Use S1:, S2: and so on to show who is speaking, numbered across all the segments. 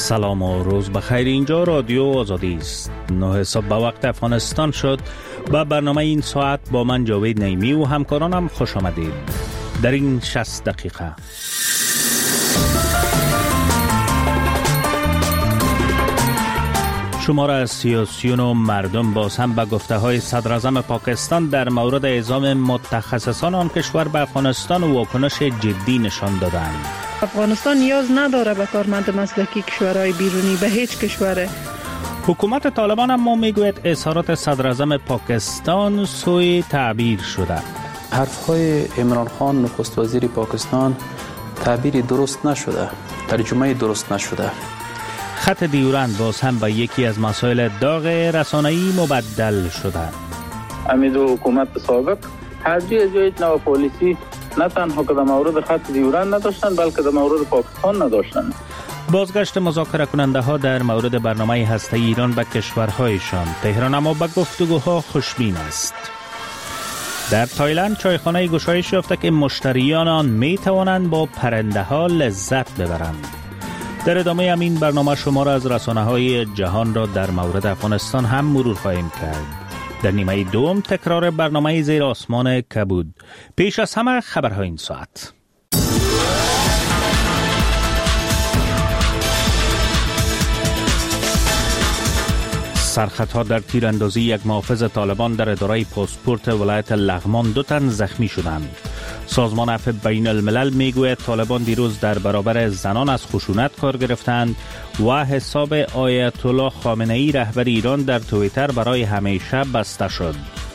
S1: سلام و روز بخیر. اینجا رادیو آزادی است. 9 صبح به وقت افغانستان شد. با برنامه این ساعت با من جاوید نعیمی و همکارانم خوش آمدید. در این 60 دقیقه شمار از سیاسیون و مردم باز هم به گفته‌های صدر اعظم پاکستان در مورد اعزام متخصصان آن کشور به افغانستان و واکنش جدی نشان دادند.
S2: افغانستان نیاز نداره به کارمند مسلکی کشورهای بیرونی، به هیچ کشوره.
S1: حکومت طالبان اما میگوید اظهارات صدر اعظم پاکستان سوء تعبیر شده.
S3: حرفهای عمران خان نخست وزیر پاکستان تعبیری درست نشده، ترجمه درست نشده.
S1: خط دیورند باز هم به یکی از مسائل داغ رسانه‌ای مبدل شده.
S4: امید و حکومت سابق هر جای نو پالیسی نه تنها که در مورد خط دیورند نداشتن بلکه در مورد پاکستان نداشتن.
S1: بازگشت مذاکره کننده ها در مورد برنامه هسته‌ای ایران به کشورهایشان. تهران اما به گفتگوها خوشبین است. در تایلند چایخانه گشایش یافته که مشتریان آن می توانند با پرنده ها لذت ببرند. در ادامه همین برنامه شمار از رسانه‌های جهان را در مورد افغانستان هم مرور خواهیم کرد. در نیمه دوم تکرار برنامه زیر آسمان کبود. پیش از همه خبرهای این ساعت. سرخطها در تیراندازی یک محافظ طالبان در اداره پاسپورت ولایت لغمان 2 تن زخمی شدند. سازمان عفو بین الملل میگوید طالبان دیروز در برابر زنان از خشونت کار گرفتند و حساب آیت الله خامنه ای رهبر ایران در توییتر برای همیشه بسته شد.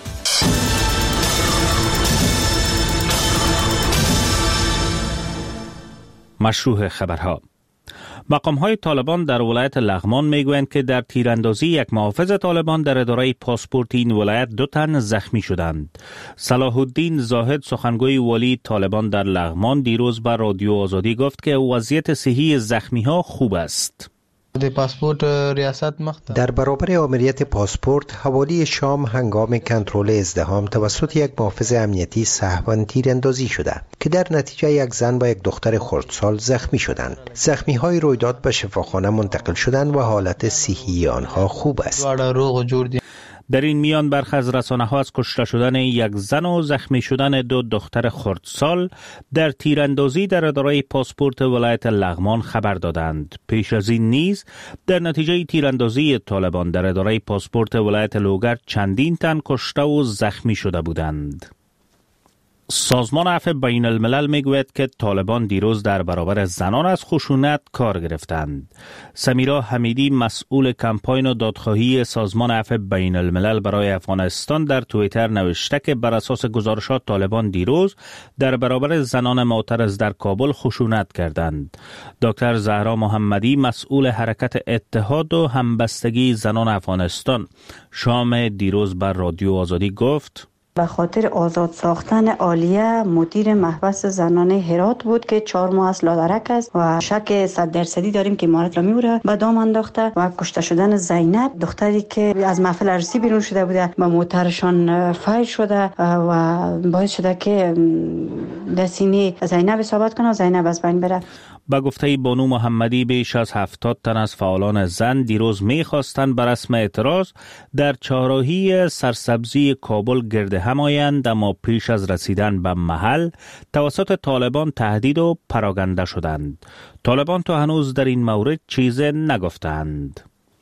S1: مشروع خبرها. مقام‌های طالبان در ولایت لغمان میگویند که در تیراندازی یک محافظ طالبان در اداره پاسپورت این ولایت 2 تن زخمی شدند. صلاح الدین زاهد سخنگوی والی طالبان در لغمان دیروز به رادیو آزادی گفت که وضعیت صحی زخمی‌ها خوب است.
S5: در برابر آمریت پاسپورت حوالی شام هنگام کنترل ازدحام توسط یک محافظ امنیتی سهواً تیراندازی شده که در نتیجه یک زن و یک دختر خردسال زخمی شدند. زخمی‌های رویداد به شفاخانه منتقل شدند و حالت صحی آنها خوب است.
S1: در این میان برخی از رسانه‌ها از کشته شدن یک زن و زخمی شدن 2 دختر خردسال در تیراندازی در اداره پاسپورت ولایت لغمان خبر دادند. پیش از این نیز در نتیجه تیراندازی طالبان در اداره پاسپورت ولایت لوگر چندین تن کشته و زخمی شده بودند. سازمان عفو بین الملل میگوید که طالبان دیروز در برابر زنان از خشونت کار گرفتند. سمیرا حمیدی مسئول کمپاین و دادخواهی سازمان عفو بین الملل برای افغانستان در توییتر نوشته که بر اساس گزارشات طالبان دیروز در برابر زنان معترض در کابل خشونت کردند. دکتر زهرا محمدی مسئول حرکت اتحاد و همبستگی زنان افغانستان شام دیروز بر رادیو آزادی گفت
S6: به خاطر آزاد ساختن عالیه مدیر محبس زنان هرات بود که 4 ماه از لادرک است و شک 100% داریم که امارت را میبره به دام انداخته و کشته شدن زینب دختری که از محفل عروسی بیرون شده بوده و موترشان فایر شده و باعث شده که دسینه زینب اصابت کنه و زینب از بین بره.
S1: با گفته بانو محمدی بیش از 70 تن از فعالان زن دیروز می‌خواستند بر رسم اعتراض در چهارراهی سرسبزی کابل گرد هم آیند، اما پیش از رسیدن به محل توسط طالبان تهدید و پراگنده شدند. طالبان تا هنوز در این مورد چیزی نگفتند.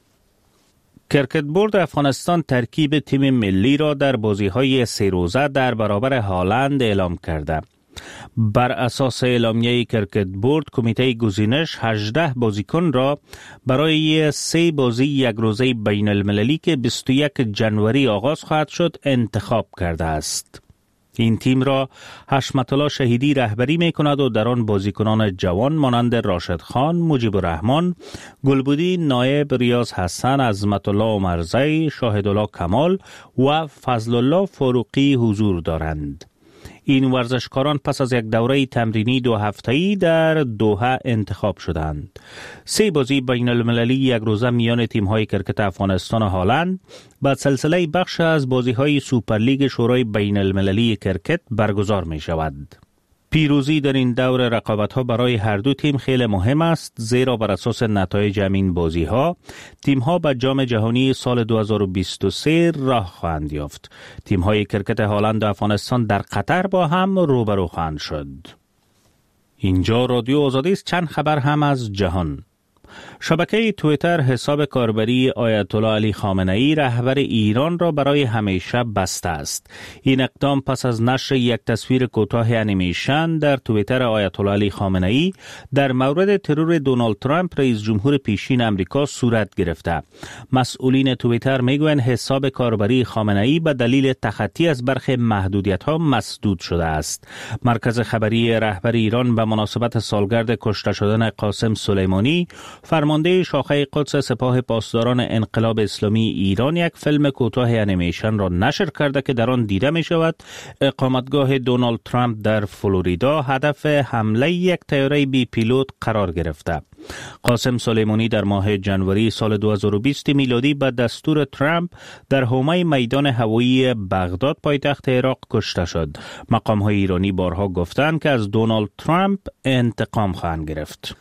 S1: کرکت بورد افغانستان ترکیب تیم ملی را در بازی‌های 3 روزه در برابر هالند اعلام کرده. بر اساس اعلامیه کرکت بورد کمیته گزینش 18 بازیکن را برای 3 بازی یک روزه بین المللی که 21 جنوری آغاز خواهد شد انتخاب کرده است. این تیم را حشمت الله شهیدی رهبری می کند و در آن بازیکنان جوان مانند راشد خان، مجیب الرحمن، گلبودی نایب، ریاض حسن، عظمت الله عمرزی، شاهد الله کمال و فضل الله فاروقی حضور دارند. این ورزشکاران پس از یک دوره تمرینی 2 هفته‌ای در دوحه انتخاب شدند. 3 بازی بین المللی یک روزه میان تیم‌های کرکت افغانستان و هالند بعد سلسله بخش از بازی‌های سوپرلیگ شورای بین المللی کرکت برگزار می‌شود. پیروزی در این دور رقابت‌ها برای هر دو تیم خیلی مهم است، زیرا بر اساس نتایج این بازی‌ها تیم‌ها به جام جهانی سال 2023 راه خواهند یافت. تیم‌های کرکت هلند و افغانستان در قطر با هم روبرو خواهند شد. اینجا رادیو آزادی است. چند خبر هم از جهان. شبکه توییتر حساب کاربری آیت الله علی خامنه‌ای رهبر ایران را برای همیشه بسته است. این اقدام پس از نشر یک تصویر کوتاه انیمیشن در توییتر آیت الله علی خامنه‌ای در مورد ترور دونالد ترامپ رئیس جمهور پیشین امریکا صورت گرفته. مسئولین توییتر میگویند حساب کاربری خامنه‌ای به دلیل تخطی از برخی محدودیت‌ها مسدود شده است. مرکز خبری رهبر ایران به مناسبت سالگرد کشته شدن قاسم سلیمانی، فرمانده شاخه قدس سپاه پاسداران انقلاب اسلامی ایران، یک فیلم کوتاه انیمیشن را نشر کرده که در آن دیده می شود اقامتگاه دونالد ترامپ در فلوریدا هدف حمله یک طیاره بی پیلوت قرار گرفته. قاسم سلیمانی در ماه جنوری سال 2020 میلادی به دستور ترامپ در حومه میدان هوایی بغداد پایتخت عراق کشته شد. مقام‌های ایرانی بارها گفتند که از دونالد ترامپ انتقام خواهند گرفت.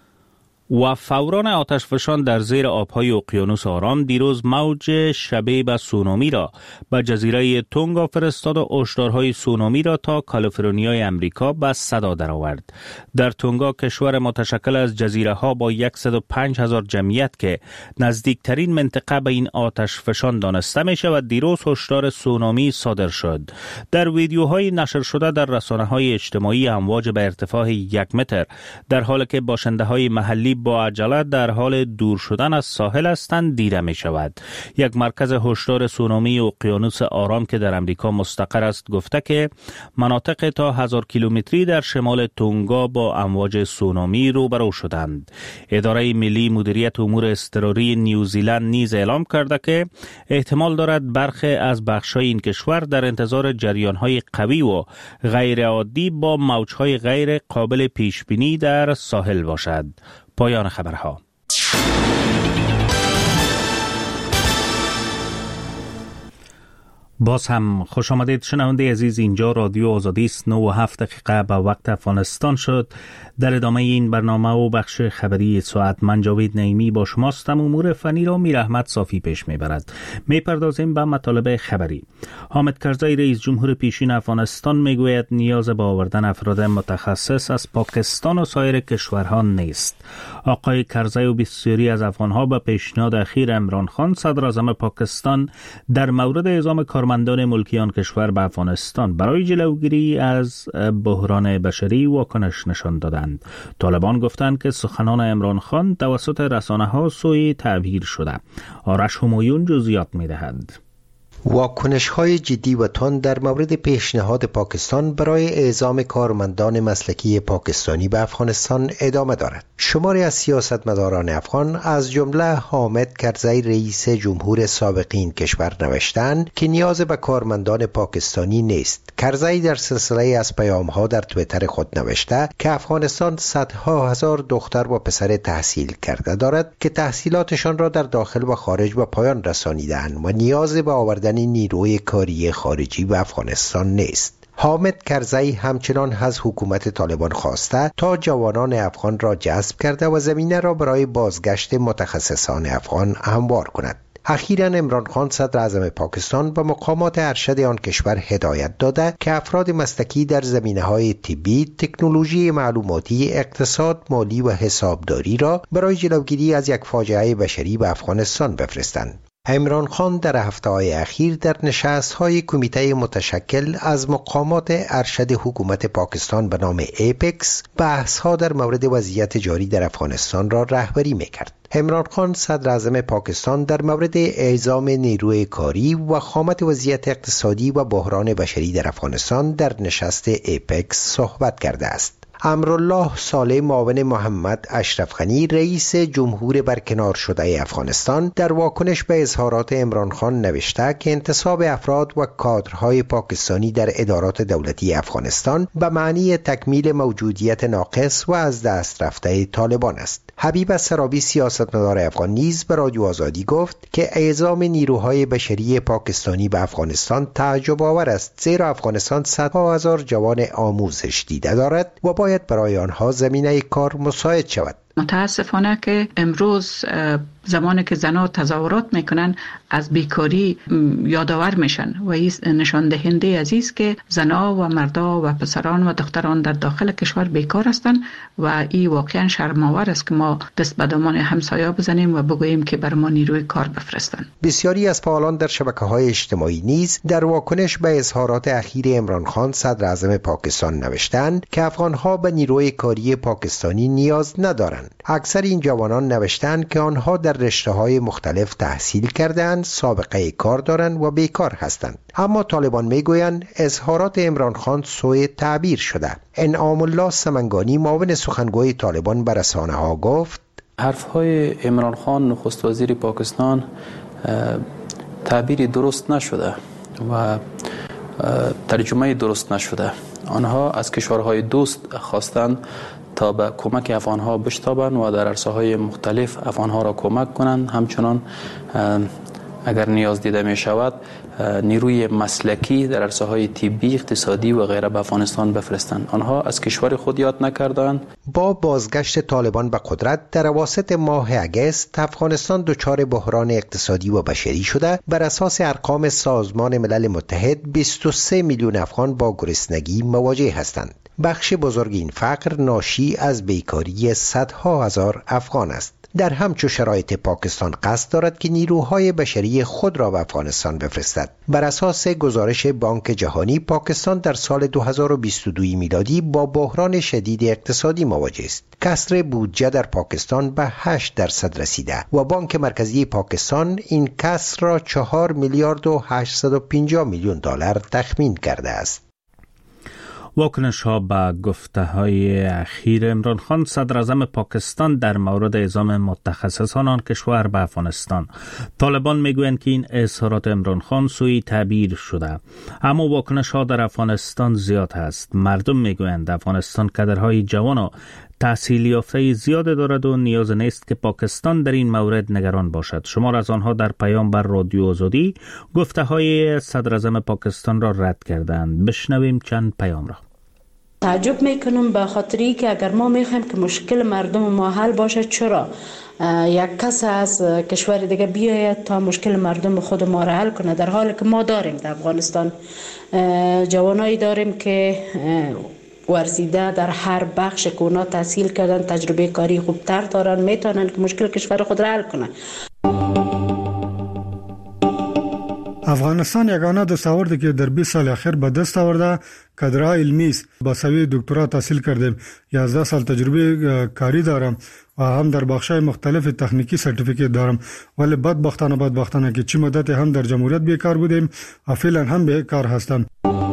S1: و فوران آتشفشان در زیر آبهای اقیانوس آرام دیروز موج شبیه به سونامی را به جزیره تونگا فرستاد و هشدارهای سونامی را تا کالیفرنیای امریکا به صدا درآورد. در تونگا، کشور متشکل از جزیره ها با 105,000 جمعیت که نزدیکترین منطقه به این آتشفشان دانسته می شود، دیروز هشدار سونامی صادر شد. در ویدیوهای نشر شده در رسانه‌های اجتماعی امواج به ارتفاع 1 متر در حالی که باشنده‌های محلی با عجله در حال دور شدن از ساحل هستند دیده می شود. یک مرکز هشدار سونامی اقیانوس آرام که در امریکا مستقر است گفته که مناطق تا 1000 کیلومتری در شمال تونگا با امواج سونامی روبرو شدند. اداره ملی مدیریت امور اضطراری نیوزیلند نیز اعلام کرده که احتمال دارد برخی از بخش‌های این کشور در انتظار جریان‌های قوی و غیر عادی با موج‌های غیر قابل پیش‌بینی در ساحل باشد. پایان خبرها. باز هم خوش آمدید شنونده عزیز. اینجا رادیو آزادی است. 9:07 به وقت افغانستان شد. در ادامه این برنامه و بخش خبری ساعت من جاوید نعیمی با شماستم. امور فنی را میر احمد صافی پیش میبرد. میپردازیم به مطالب خبری. حامد کرزی رئیس جمهور پیشین افغانستان میگوید نیاز به آوردن افراد متخصص از پاکستان و سایر کشورها نیست. آقای کرزی و بسیاری از افغانها به پیشنهاد اخیر عمران خان صدر اعظم پاکستان در مورد اعزام کارمندان ملکی آن کشور به افغانستان برای جلوگیری از بحران بشری واکنش نشان دادند. طالبان گفتند که سخنان عمران خان توسط رسانه‌ها سوء تعبیر شده. آرش همایون جزئیات می‌دهد.
S5: واکنش‌های جدی و تند در مورد پیشنهاد پاکستان برای اعزام کارمندان مسلکی پاکستانی به افغانستان ادامه دارد. شماری از سیاستمداران افغان از جمله حامد کرزی رئیس جمهور سابق این کشور نوشتند که نیاز به کارمندان پاکستانی نیست. کرزی در سلسله از پیام‌ها در توییتر خود نوشته که افغانستان صدها هزار دختر و پسر تحصیل کرده دارد که تحصیلاتشان را در داخل و خارج به پایان رسانیدند و نیاز به آوردن نیروی کاری خارجی به افغانستان نیست. حامد کرزی همچنان از حکومت طالبان خواسته تا جوانان افغان را جذب کرده و زمینه را برای بازگشت متخصصان افغان هموار کند. اخیراً عمران خان صدر اعظم پاکستان به مقامات ارشد آن کشور هدایت داده که افراد مسلکی در زمینه‌های طبی، تکنولوژی معلوماتی، اقتصاد، مالی و حسابداری را برای جلوگیری از یک فاجعه بشری به افغانستان بفرستند. عمران خان در هفته‌های اخیر در نشست‌های کمیته متشکل از مقامات ارشد حکومت پاکستان به نام ایپکس بحث‌ها در مورد وضعیت جاری در افغانستان را رهبری می‌کرد. عمران خان صدر اعظم پاکستان در مورد اعزام نیروی کاری و خامت وضعیت اقتصادی و بحران بشری در افغانستان در نشست ایپکس صحبت کرده است. امرالله صالح معاون محمد اشرف غنی رئیس جمهور برکنار شده افغانستان در واکنش به اظهارات عمران خان نوشته که انتصاب افراد و کادرهای پاکستانی در ادارات دولتی افغانستان به معنی تکمیل موجودیت ناقص و از دست رفته طالبان است. حبیب السرابی سیاستمدار افغان نیز به رادیو آزادی گفت که اعزام نیروهای بشری پاکستانی به افغانستان تعجب آور است، زیرا افغانستان صدها هزار جوان آموزش دیده دارد و باید برای آنها زمینه کار مساعد شود.
S2: متاسفانه که امروز زمانی که زنها تظاهرات میکنن از بیکاری یادآور میشن و این نشان دهنده از است که زنها و مردها و پسران و دختران در داخل کشور بیکار هستند و این واقعا شرم‌آور است که ما دست به دامان همسایه بزنیم و بگوییم که بر ما نیروی کار بفرستند.
S5: بسیاری از فعالان در شبکه‌های اجتماعی نیز در واکنش به اظهارات اخیر عمران خان صدر اعظم پاکستان نوشتند که افغان‌ها به نیروی کاری پاکستانی نیاز ندارند. اکثر این جوانان نوشتند که آنها در رشته‌های مختلف تحصیل کردند، سابقه کار دارند و بیکار هستند. اما طالبان میگویند اظهارات عمران خان سوء تعبیر شده. انعام الله سمنگانی معاون سخنگوی طالبان به رسانه‌ها گفت
S3: حرف‌های عمران خان نخست وزیر پاکستان تعبیری درست نشده و ترجمه درست نشده. آنها از کشورهای دوست خواستند تا به کمک افغانها بشتابند و در عرصه‌های مختلف افغانها را کمک کنند. همچنان اگر نیاز دیده می شود نیروی مسلکی در عرصه‌های طبی، اقتصادی و غیره به افغانستان بفرستند. آنها از کشور خود یاد نکردند.
S5: با بازگشت طالبان به قدرت در اواسط ماه اگست افغانستان دچار بحران اقتصادی و بشری شده. بر اساس ارقام سازمان ملل متحد 23 میلیون افغان با گرسنگی مواجه هستند. بخش بزرگ این فقر ناشی از بیکاری صدها هزار افغان است. در همچو شرایط پاکستان قصد دارد که نیروهای بشری خود را به افغانستان بفرستد. بر اساس گزارش بانک جهانی پاکستان در سال 2022 میلادی با بحران شدید اقتصادی مواجه است. کسر بودجه در پاکستان به 8% رسیده و بانک مرکزی پاکستان این کسر را 4 میلیارد و 850 میلیون دلار تخمین کرده است.
S1: واکنش ها به گفته های اخیر عمران خان صدر اعظم پاکستان در مورد اعزام متخصصان آن کشور به افغانستان. طالبان میگویند که این اظهارات عمران خان سوء تعبیر شده، اما واکنش ها در افغانستان زیاد است. مردم میگویند افغانستان کادرهای جوان و تحصیل یافته زیاد دارد و نیاز نیست که پاکستان در این مورد نگران باشد. شمار از آنها در پیام بر رادیو آزادی گفته های صدر اعظم پاکستان را رد کردند. بشنویم چند پیام را.
S6: تعجب میکنم به خاطری که اگر ما میخوایم که مشکل مردم ما حل باشه، چرا یک کس از کشور دیگه بیاید تا مشکل مردم خود ما را حل کنه، در حالی که ما داریم در افغانستان جوانایی داریم که ورزیده در هر بخش که اونا تحصیل کردن، تجربه کاری خوبتر دارن، میتونن که مشکل کشور خود را حل کنن.
S7: افغانستان یگانه دستاوردی که در 20 سال اخیر به دست آورده کادرهای علمی است. با سویه دکترا تحصیل کردم، 11 سال تجربه کاری دارم و هم در بخش‌های مختلف تکنیکی سرتیفیکیت دارم، ولی بدبختانه که چی مدت هم در جمهوریت بیکار بودیم و فعلا هم بیکار هستم.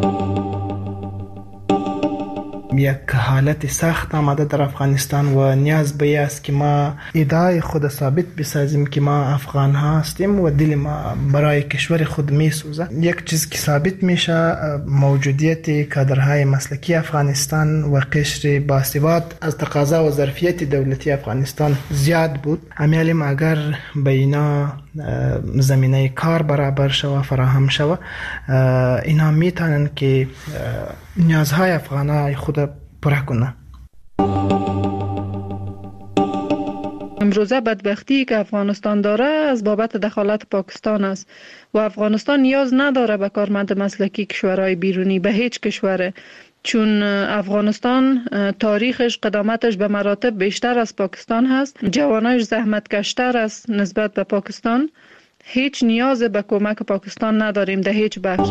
S8: یک حالت سخت آمده در افغانستان و نیاز به است که ما ادعای خود ثابت بسازیم که ما افغان ها هستیم و دل ما برای کشور خود می سوزه. یک چیز که ثابت میشه موجودیت کادرهای مسلکی افغانستان و قشر باسواد از تقاضا و ظرفیت دولتی افغانستان زیاد بود. امیالیم اگر به اینا زمینه کار برابر شوه، فراهم شوه، اینا میتونن که نیازهای افغانای خود پره کنه.
S2: امروزه بدبختی که افغانستان داره از بابت دخالت پاکستان است و افغانستان نیاز نداره به کارمند مسلکی کشورهای بیرونی، به هیچ کشوره، چون افغانستان تاریخش، قدامتش به مراتب بیشتر از پاکستان هست، جوانایش زحمتکشتر است نسبت به پاکستان. هیچ نیاز به کمک پاکستان نداریم در هیچ بخش.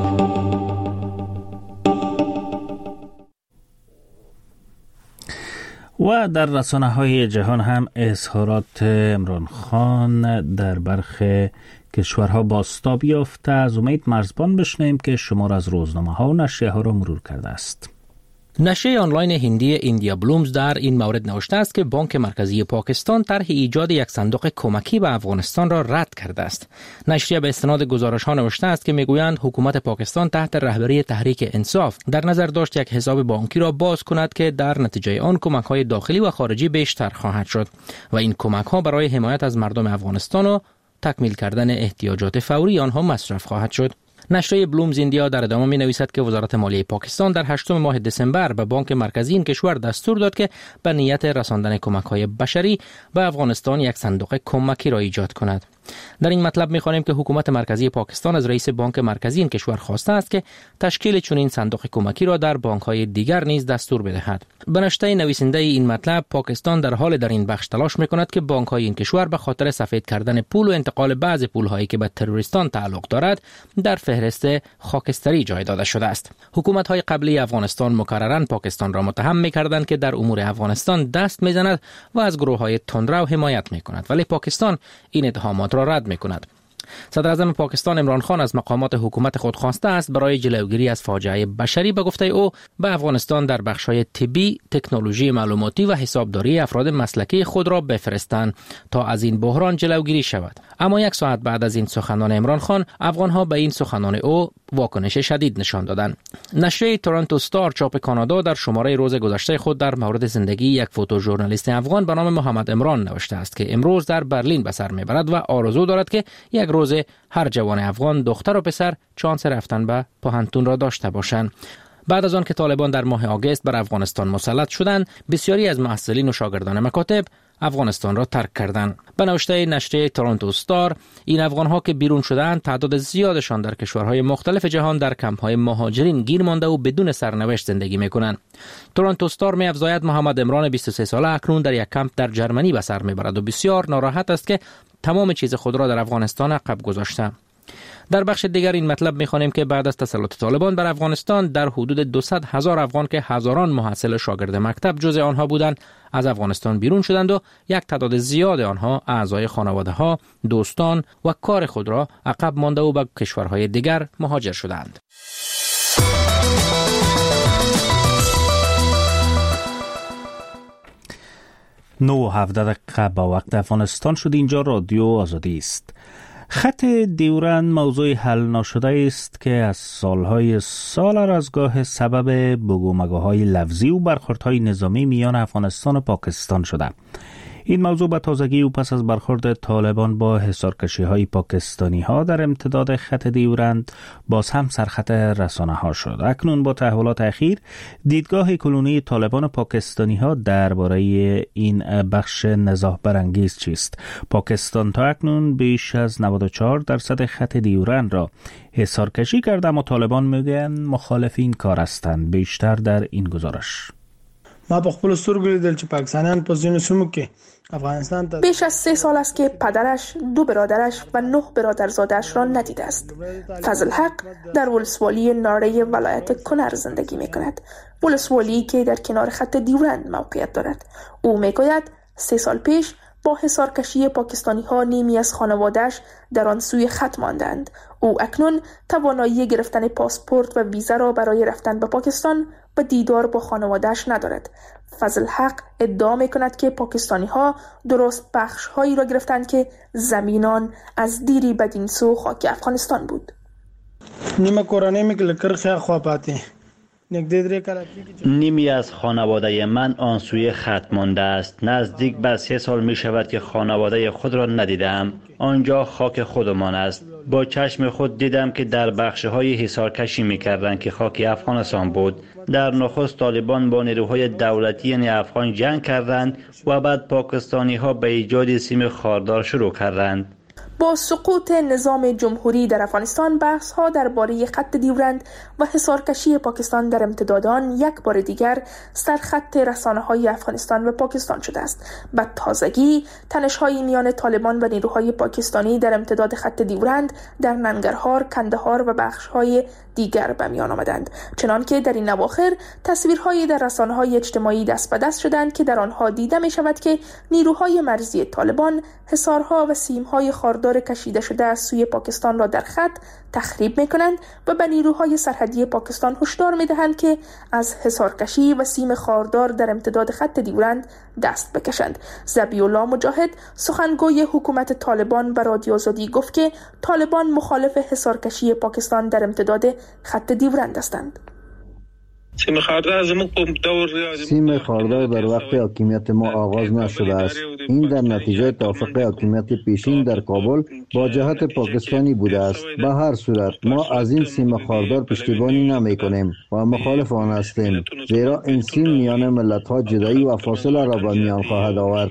S1: و در رسانه‌های جهان هم اظهارات عمران خان در برخی کشورها بازتاب یافته. از امید مرزبان بشنویم که شمار از روزنامه‌ها و نشریه‌ها را مرور کرده است.
S9: نشریه آنلاین هندی ایندیا بلومز در این مورد نوشته است که بانک مرکزی پاکستان طرح ایجاد یک صندوق کمکی به افغانستان را رد کرده است. نشریه به استناد گزارش‌ها نوشته است که میگویند حکومت پاکستان تحت رهبری تحریک انصاف در نظر داشت یک حساب بانکی را باز کند که در نتیجه آن کمک‌های داخلی و خارجی بیشتر خواهد شد و این کمک‌ها برای حمایت از مردم افغانستان و تکمیل کردن احتیاجات فوری آنها مصرف خواهد شد. نشریه بلومز ایندیا در ادامه می نویسد که وزارت مالیه پاکستان در 8 ماه دسامبر به بانک مرکزی این کشور دستور داد که به نیت رساندن کمک‌های بشری به افغانستان یک صندوق کمکی را ایجاد کند. در این مطلب می‌خوانیم که حکومت مرکزی پاکستان از رئیس بانک مرکزی این کشور خواسته است که تشکیل چنین صندوق کمکی را در بانک‌های دیگر نیز دستور بدهد. به نشته نویسنده این مطلب، پاکستان در حال در این بخش تلاش می‌کند که بانک‌های این کشور به خاطر سفید کردن پول و انتقال بعض پول‌هایی که به تروریستان تعلق دارد در فهرست خاکستری جای داده شده است. حکومت‌های قبلی افغانستان مکرراً پاکستان را متهم می‌کردند که در امور افغانستان دست می‌زند و از گروه‌های تندرو حمایت می‌کند، ولی پاکستان این اتهامات را رد می‌کند. صدر اعظم پاکستان عمران خان از مقامات حکومت خود خواسته است برای جلوگیری از فاجعه بشری به گفته او به افغانستان در بخش‌های طبی، تکنولوژی معلوماتی و حسابداری افراد مسلکی خود را بفرستند تا از این بحران جلوگیری شود. اما یک ساعت بعد از این سخنان عمران خان، افغان‌ها به این سخنان او واکنش شدید نشان دادند. نشریه تورنتو استار چاپ کانادا در شماره روز گذشته خود در مورد زندگی یک فوتوژورنالیست افغان به نام محمد عمران نوشته است که امروز در برلین به سر میبرد و آرزو دارد که یک روز هر جوان افغان دختر و پسر شانس رفتن به پوهنتون را داشته باشند. بعد از آن که طالبان در ماه آگوست بر افغانستان مسلط شدند، بسیاری از محصلین و شاگردان مکاتب افغانستان را ترک کردند. به نوشته نشریه تورنتو استار، این افغان‌ها که بیرون شدند تعداد زیادشان در کشورهای مختلف جهان در کمپ‌های مهاجرین گیر مانده و بدون سرنوشت زندگی می‌کنند. تورنتو استار می‌افزاید محمد عمران 23 ساله اکنون در یک کمپ در جرمنی به سر می‌برد و بسیار ناراحت است که تمام چیز خود را در افغانستان عقب گذاشته. در بخش دیگر این مطلب می‌خوانیم که بعد از تسلط طالبان بر افغانستان در حدود 200,000 افغان که هزاران محصل و شاگرد مکتب جزء آنها بودند از افغانستان بیرون شدند و یک تعداد زیاد آنها اعضای خانواده‌ها، دوستان و کار خود را عقب مانده و به کشورهای دیگر مهاجر شدند.
S1: 9:17 با وقت افغانستان شد. اینجا رادیو آزادی است. خط دیورند موضوع حل نشده است که از سالهای سال از گاه سبب بگومگوهای لفظی و برخوردهای نظامی میان افغانستان و پاکستان شده. این موضوع به تازگی و پس از برخورد طالبان با حصارکشی‌های پاکستانی‌ها در امتداد خط دیورند باز هم سرخط رسانه‌ها شد. اکنون با تحولات اخیر دیدگاه کلونی طالبان و پاکستانی‌ها درباره این بخش نزاع برانگیز چیست؟ پاکستان تا اکنون بیش از 94% خط دیورند را حصارکشی کرده، اما طالبان میگن مخالف این کار هستند. بیشتر در این گزارش.
S10: ما په خپل سترګو لیدل چې پاکستانیان په ځینو سیمو کې افغانستان ته
S11: بیش از 3 سال است که پدرش، 2 برادرش و 9 برادرزاده‌اش را ندیده است. فضل حق در ولسوالی ناره ولایت کنر زندگی می‌کند. ولسوالی که در کنار خط دیورند موقعیت دارد. او می‌گوید 3 سال پیش با حصارکشی پاکستانی‌ها نیمی از خانواده‌اش در آن سوی خط ماندند. او اکنون توانایی گرفتن پاسپورت و ویزا را برای رفتن به پاکستان و دیدار با خانواده‌اش ندارد. فضل حق ادعا می‌کند که پاکستانی‌ها درست بخش‌هایی را گرفتند که زمینان از دیری بدین سو خاک افغانستان بود.
S10: نیمه کورانه میگه کرخه خواپاتی
S12: نیمی از خانواده من آن سوی خط مانده است. نزدیک به 3 سال می شود که خانواده خود را ندیدم. آنجا خاک خودمان است. با چشم خود دیدم که در بخش‌های حصارکشی می‌کردند که خاک افغانستان بود. در نخست طالبان با نیروهای دولتی افغان جنگ کردند و بعد پاکستانی‌ها به ایجاد سیم خاردار شروع کردند.
S11: با سقوط نظام جمهوری در افغانستان بحث‌ها درباره خط دیورند و حصارکشی پاکستان در امتداد آن یک بار دیگر سرخط رسانه‌های افغانستان و پاکستان شده است. به تازگی تنش‌های میان طالبان و نیروهای پاکستانی در امتداد خط دیورند در ننگرهار، کندهار و بخش‌های دیگر به میان آمدند، چنانکه در این اواخر تصویرهایی در رسانه‌های اجتماعی دست به دست شدند که در آنها دیده می شود که نیروهای مرزی طالبان حصارها و سیم‌های خاردار کشیده شده از سوی پاکستان را در خط تخریب می کنند و به نیروهای سرحدی پاکستان هشدار می دهند که از حصارکشی و سیم خاردار در امتداد خط دیورند دست بکشند. ذبیح الله مجاهد سخنگوی حکومت طالبان به رادیو آزادی گفت که طالبان مخالف حصارکشی پاکستان در امتداد خط دیورند هستند.
S13: سیم خاردار در وقت حاکمیت ما آغاز نشده است. این در نتیجه توافق حاکمیت پیشین در کابل با جهت پاکستانی بوده است. به هر صورت ما از این سیم خاردار پشتیبانی نمی کنیم و مخالف آن هستیم، زیرا این سیم میان ملت ها جدایی و فاصله را به میان خواهد آورد.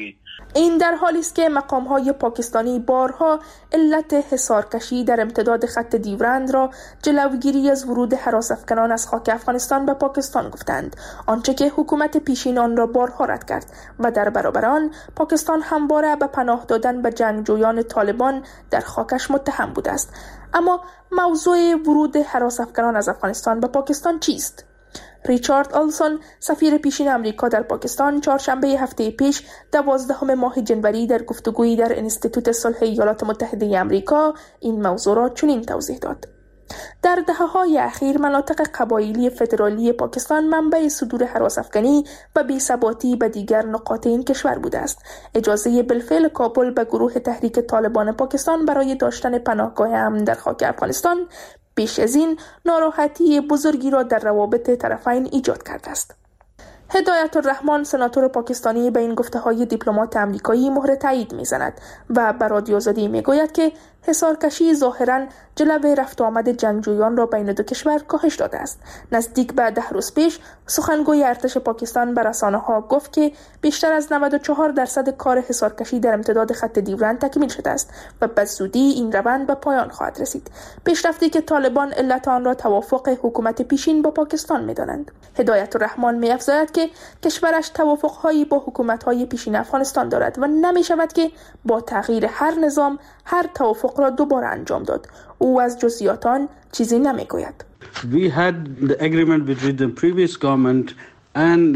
S11: این در حالی است که مقام‌های پاکستانی بارها علت حصارکشی در امتداد خط دیورند را جلوگیری از ورود هراس‌افکنان از خاک افغانستان به پاکستان گفتند، آنچه که حکومت پیشین آن را بارها رد کرد و در برابر آن پاکستان همواره به پناه دادن به جنگجویان طالبان در خاکش متهم بوده است. اما موضوع ورود هراس‌افکنان از افغانستان به پاکستان چیست؟ ریچارد آلسون سفیر پیشین امریکا در پاکستان چهارشنبه هفته پیش 12 ماه جنوری در گفتگویی در انستیتوت صلح ایالات متحده امریکا این موضوع را چنین توضیح داد: در دهه‌های اخیر مناطق قبایلی فدرالی پاکستان منبع صدور هراس‌افکنی و بی‌ثباتی به دیگر نقاط این کشور بوده است. اجازه بالفعل کابل به گروه تحریک طالبان پاکستان برای داشتن پناهگاه امن در خاک افغانستان بیش از این ناراحتی بزرگی را در روابط طرفین ایجاد کرده است. هدایت الرحمان سناتور پاکستانی به این گفته‌های دیپلمات آمریکایی مهر تایید می‌زند و به رادیو آزادی می‌گوید که حصارکشی ظاهراً جلوه رفت و آمد جنگجویان را بین دو کشور کاهش داده است. نزدیک به 10 روز پیش سخنگوی ارتش پاکستان به رسانه‌ها گفت که بیشتر از 94% کار حصارکشی در امتداد خط دیورند تکمیل شده است و به زودی این روند به پایان خواهد رسید. پیشرفتی که طالبان علت آن را توافق حکومت پیشین با پاکستان می‌دانند. هدایت الرحمان می‌افزاید که کشورش توافق‌هایی با حکومت‌های پیشین افغانستان دارد و نمی‌شود که با تغییر هر نظام هر توافق را دوباره انجام داد. او از جزئیات آن چیزی نمی‌گوید.
S14: We had the agreement between the previous government and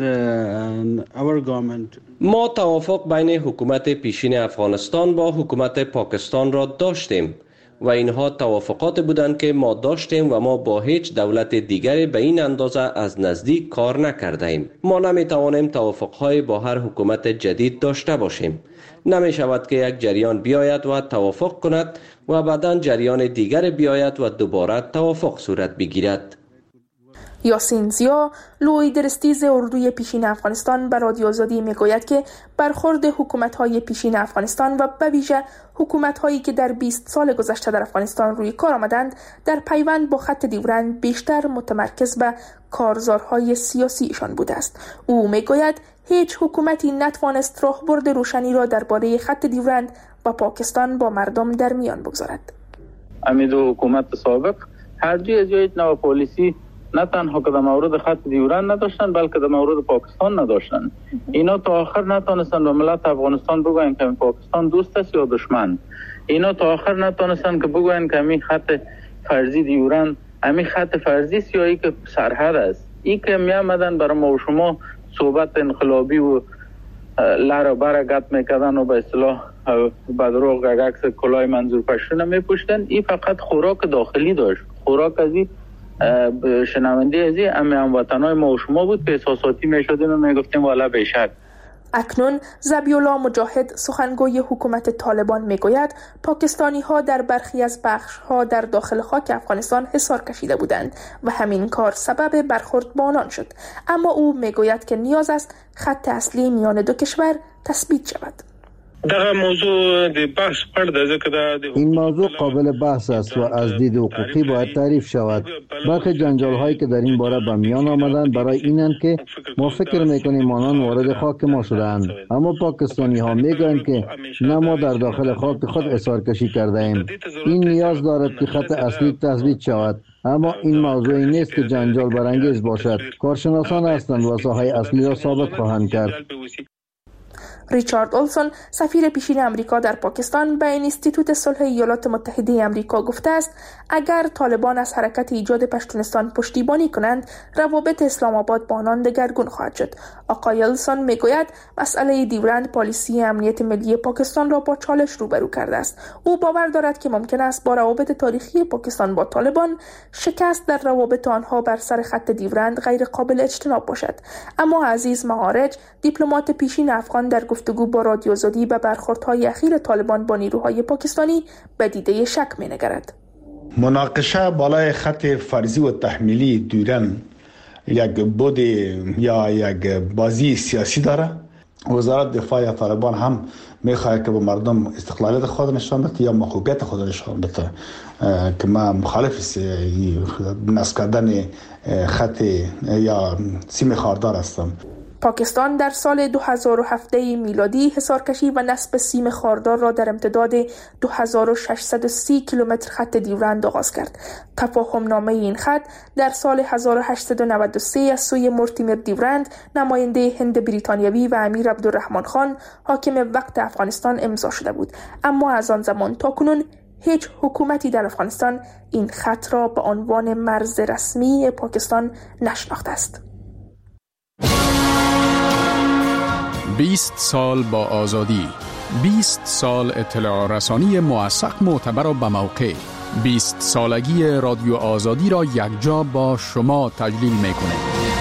S14: our government.
S15: ما توافق بین حکومت پیشین افغانستان با حکومت پاکستان را داشتیم و اینها توافقات بودند که ما داشتیم و ما با هیچ دولت دیگری به این اندازه از نزدیک کار نکرده ایم. ما نمی‌توانیم توافق‌های با هر حکومت جدید داشته باشیم. نمی شود که یک جریان بیاید و توافق کند و بعداً جریان دیگر بیاید و دوباره توافق صورت بگیرد.
S11: یاسین زیا لوی درستیز اردوی پیشین افغانستان به رادیو آزادی میگوید که برخورد حکومت‌های پیشین افغانستان و به ویژه حکومت‌هایی که در 20 سال گذشته در افغانستان روی کار آمدند در پیوند با خط دیورند بیشتر متمرکز به کارزارهای سیاسیشان بوده است. او میگوید هیچ حکومتی نتوانست راهبرد روشنی را درباره خط دیورند و پاکستان با مردم در میان بگذارد.
S4: امید و حکومت سابق هر دوی از یک نوع پالیسی نه تنها که در مورد خط دیورند نداشتن بلکه در مورد پاکستان نداشتن. اینا تا آخر نتونستن به ملت افغانستان بگوین که پاکستان دوست است یا دشمن. اینا تا آخر نتونستن که بگوین که همین خط فرضی دیورند همین خط فرضی سیاهی که سرحد است. این که می آمدن برای ما و شما صحبت انقلابی و لر بر گپ میکردن و به اصطلاح بدروغ عکس کلاه منظور پشتون میپوشتن. این فقط خوراک داخلی داشت. خوراک از این شنونده از این هموطنای ما و شما بود که احساساتی میشدیم و میگفتیم والا بیشک.
S11: اکنون ذبیح الله مجاهد سخنگوی حکومت طالبان میگوید پاکستانی ها در برخی از بخش ها در داخل خاک افغانستان حصار کشیده بودند و همین کار سبب برخورد با آنان شد. اما او میگوید که نیاز است خط اصلی میان دو کشور تثبیت شود.
S13: این موضوع قابل بحث است و از دید حقوقی باید تعریف شود. برخی جنجال هایی که در این باره به میان آمدند برای اینند که ما فکر میکنیم آنان وارد خاک ما شدند، اما پاکستانی ها میگویند که نه ما در داخل خاک خود حصار کشی کرده ایم. این نیاز دارد که خط اصلی تثبیت شود، اما این موضوعی نیست که جنجال برانگیز باشد. کارشناسان هستند و ساحه اصلی را ثابت خواهند کرد.
S11: ریچارد اولسون سفیر پیشین امریکا در پاکستان به اینستیتوت صلح ایالات متحده امریکا گفته است اگر طالبان از حرکت ایجاد پشتونستان پشتیبانی کنند روابط اسلام آباد با آنان دگرگون خواهد شد. آقای اولسون میگوید مسئله دیورند پالیسی امنیت ملی پاکستان را با چالش روبرو کرده است. او باور دارد که ممکن است با روابط تاریخی پاکستان با طالبان شکست در روابط آنها بر سر خط دیورند غیر قابل اجتناب باشد. اما عزیز معارج دیپلمات پیشین افغان در گفتگو با رادیو آزادی به برخوردهای اخیر طالبان با نیروهای پاکستانی به دیده شک می‌نگرد.
S16: مناقشه بالای خط فرضی و تحمیلی دیورند یک بود یا یک بازی سیاسی داره. وزارت دفاع طالبان هم میخواهد که به مردم استقلالیت خود نشان بده یا محبوبیت خود نشان بده که ما مخالف نصب کردن خط یا سیم خاردار هستم.
S11: پاکستان در سال 2007 میلادی حصارکشی و نصب سیم خاردار را در امتداد 2630 کیلومتر خط دیورند آغاز کرد. تفاهم نامه این خط در سال 1893 از سوی مورتیمر دیورند نماینده هند بریتانیوی و امیر عبدالرحمن خان حاکم وقت افغانستان امضا شده بود، اما از آن زمان تا کنون هیچ حکومتی در افغانستان این خط را به عنوان مرز رسمی پاکستان نشناخته است.
S17: 20 سال با آزادی، 20 سال اطلاع رسانی موثق، معتبر و به موقع. 20 سالگی رادیو آزادی را یکجا با شما تجلیل می‌کنه.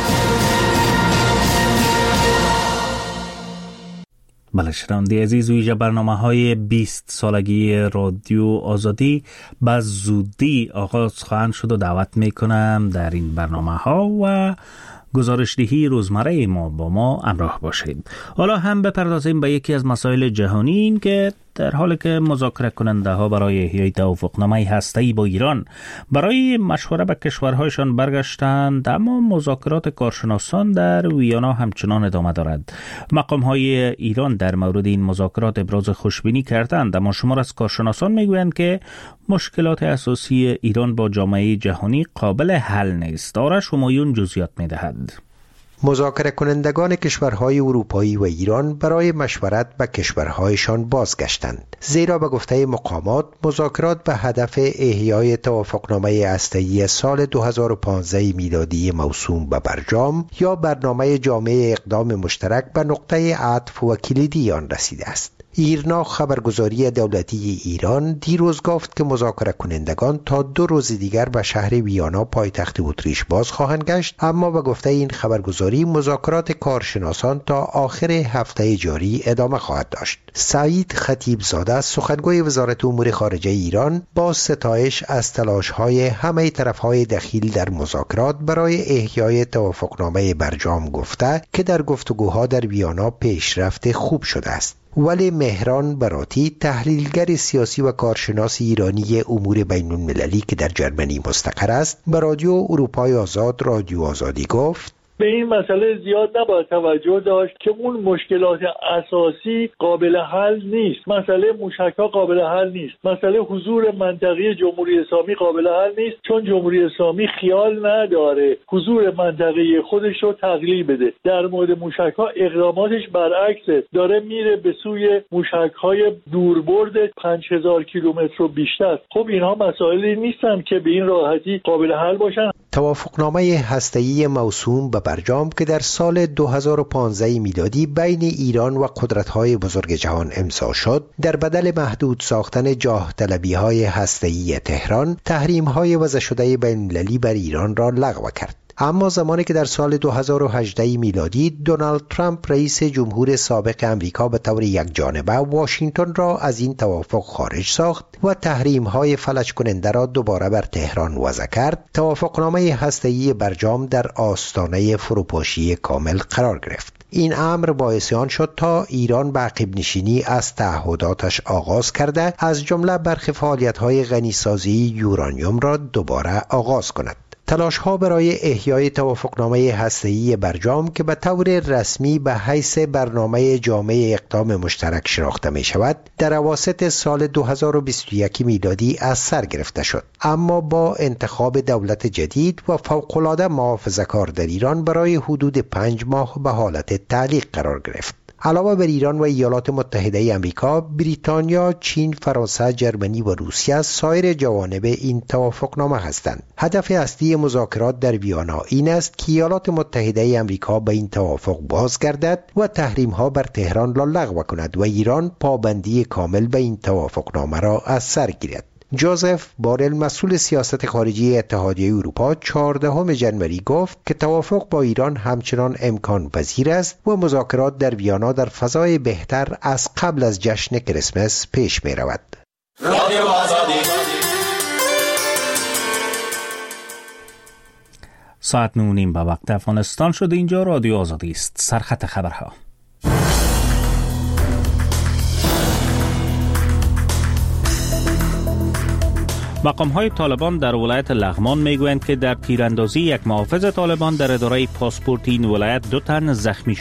S1: بله شنونده عزیز، ویژه برنامه‌های 20 سالگی رادیو آزادی به زودی آغاز خواهند شد و دعوت میکنم در این برنامه‌ها و گزارش‌دهی روزمره ما با ما همراه باشید. حالا هم بپردازیم به یکی از مسائل جهانی، این که در حالی که مذاکره کننده ها برای احیای توافقنامه هسته‌ای با ایران برای مشوره به کشورهایشان برگشتند، اما مذاکرات کارشناسان در ویانا همچنان ادامه دارد. مقام های ایران در مورد این مذاکرات ابراز خوشبینی کردند، اما شمار از کارشناسان میگویند که مشکلات اساسی ایران با جامعه جهانی قابل حل نیست. آرش همایون جزئیات میدهد.
S5: مذاکره کنندگان کشورهای اروپایی و ایران برای مشورت به کشورهایشان بازگشتند، زیرا به گفته مقامات مذاکرات به هدف احیای توافقنامه هسته‌ای سال 2015 میلادی موسوم به برجام یا برنامه جامع اقدام مشترک به نقطه عطف و کلیدی آن رسیده است. ایرنا خبرگزاری دولتی ایران دیروز گفت که مذاکره کنندگان تا 2 روز دیگر به شهر ویانا پایتخت اتریش باز خواهند گشت، اما به گفته این خبرگزاری مذاکرات کارشناسان تا آخر هفته جاری ادامه خواهد داشت. سعید خطیبزاده سخنگوی وزارت امور خارجه ایران با ستایش از تلاش‌های همه طرف‌های دخیل در مذاکرات برای احیای توافقنامه برجام گفته که در گفتگوها در ویانا پیشرفت خوب شده است. ولی مهران براتی، تحلیلگر سیاسی و کارشناس ایرانی امور بین المللی که در جرمنی مستقر است، به رادیو اروپای آزاد رادیو آزادی گفت
S18: به این مسئله زیاد نباید توجه داشت که اون مشکلات اساسی قابل حل نیست. مسئله موشک‌ها قابل حل نیست. مسئله حضور منطقی جمهوری اسلامی قابل حل نیست، چون جمهوری اسلامی خیال نداره حضور منطقی خودش رو تقلیل بده. در مورد موشک‌ها اقداماتش برعکسه، داره میره به سوی موشک‌های دوربرد 5000 کیلومتر و بیشتر. خب اینها مسائلی نیستن که به این راحتی قابل حل باشن.
S5: توافقنامه هسته‌ای موسوم به برجام که در سال 2015 میلادی بین ایران و قدرت‌های بزرگ جهان امضا شد، در بدل محدود ساختن جاه طلبی‌های هسته‌ای تهران، تحریم‌های وضع شده بین‌المللی بر ایران را لغو کرد. اما زمانی که در سال 2018 میلادی دونالد ترامپ رئیس جمهور سابق امریکا به طور یکجانبه واشنگتن را از این توافق خارج ساخت و تحریم‌های فلج کننده را دوباره بر تهران وضع کرد، توافقنامه هسته‌ای برجام در آستانه فروپاشی کامل قرار گرفت. این امر باعث آن شد تا ایران به عقب نشینی از تعهداتش آغاز کرده، از جمله برخی فعالیت‌های غنیسازی یورانیوم را دوباره آغاز کند. تلاش‌ها برای احیای توافقنامه هسته‌ای برجام که به طور رسمی به حیث برنامه جامع اقدام مشترک شناخته می شود، در اواسط سال 2021 میلادی از سر گرفته شد، اما با انتخاب دولت جدید و فوق‌العاده محافظه‌کار در ایران برای حدود 5 ماه به حالت تعلیق قرار گرفت. علاوه بر ایران و ایالات متحده آمریکا، بریتانیا، چین، فرانسه، ژرمنی و روسیه سایر جوانب این توافقنامه هستند. هدف اصلی مذاکرات در ویانا این است که ایالات متحده آمریکا به این توافق بازگردد و تحریم‌ها بر تهران را لغو کند و ایران پابندی کامل به این توافقنامه را از سر گیرد. جوزف بارل، مسئول سیاست خارجی اتحادیه اروپا، 14 ژانویه گفت که توافق با ایران همچنان امکان پذیر است و مذاکرات در ویانا در فضای بهتر از قبل از جشن کریسمس پیش می رود.
S1: ساعت 9:30 به وقت افغانستان شده. اینجا رادیو آزادی است. سرخط خبرها. مقام‌های طالبان در ولایت لغمان میگویند که در تیراندازی یک محافظ طالبان در اداره پاسپورت این ولایت 2 تن زخمی